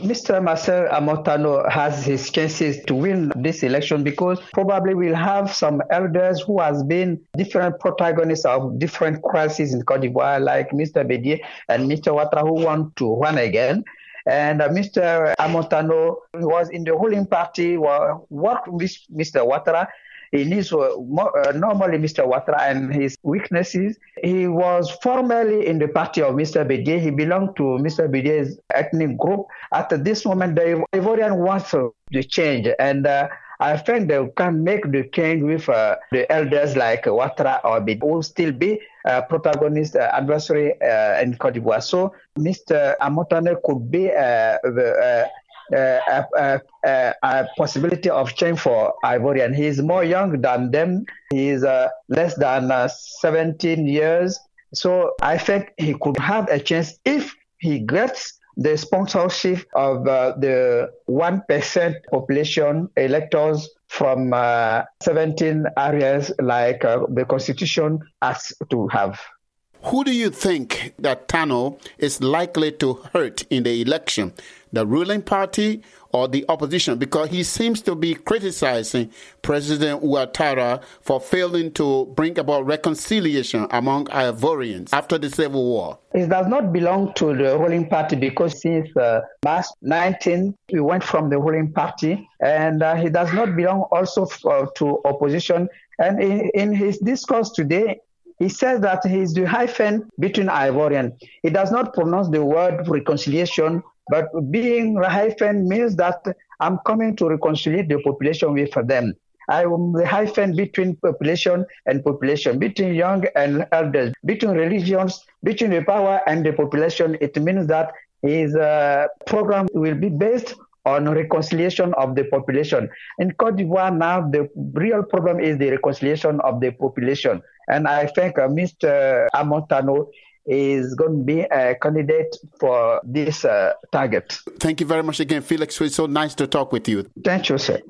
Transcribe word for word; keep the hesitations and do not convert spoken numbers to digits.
Mister Marcel Amontano has his chances to win this election because probably we'll have some elders who has been different protagonists of different crises in Cote d'Ivoire, like Mister Bédié and Mister Ouattara, who want to run again. And uh, Mister Amontano was in the ruling party, well, worked with Mister Ouattara. He needs uh, more, uh, normally Mister Ouattara and his weaknesses. He was formerly in the party of Mister Bédié. He belonged to Mister Bédié's ethnic group. At this moment, the Ivorian wants uh, the change, and uh, I think they can make the change with uh, the elders like Ouattara or Bédié, who will still be uh, protagonist, uh, adversary uh, in Cote d'Ivoire. So Mister Amontano could be uh, the, uh, Uh, a, a, a possibility of change for Ivorian. He is more young than them. He is uh, less than uh, seventeen years. So I think he could have a chance if he gets the sponsorship of uh, the one percent population electors from uh, seventeen areas like uh, the Constitution asks to have. Who do you think that Tano is likely to hurt in the election? The ruling party or the opposition? Because he seems to be criticizing President Ouattara for failing to bring about reconciliation among Ivorians after the civil war. It does not belong to the ruling party because since uh, March nineteenth, he went from the ruling party, and uh, he does not belong also f- to opposition. And in, in his discourse today, he says that he is the hyphen between Ivorian. He does not pronounce the word reconciliation, but being a hyphen means that I'm coming to reconcile the population with them. I am the hyphen between population and population, between young and elders, between religions, between the power and the population. It means that his uh, program will be based on reconciliation of the population. In Cote d'Ivoire now, the real problem is the reconciliation of the population. And I think uh, Mister Amontano is going to be a candidate for this uh, target. Thank you very much again, Felix. It's so nice to talk with you. Thank you, sir.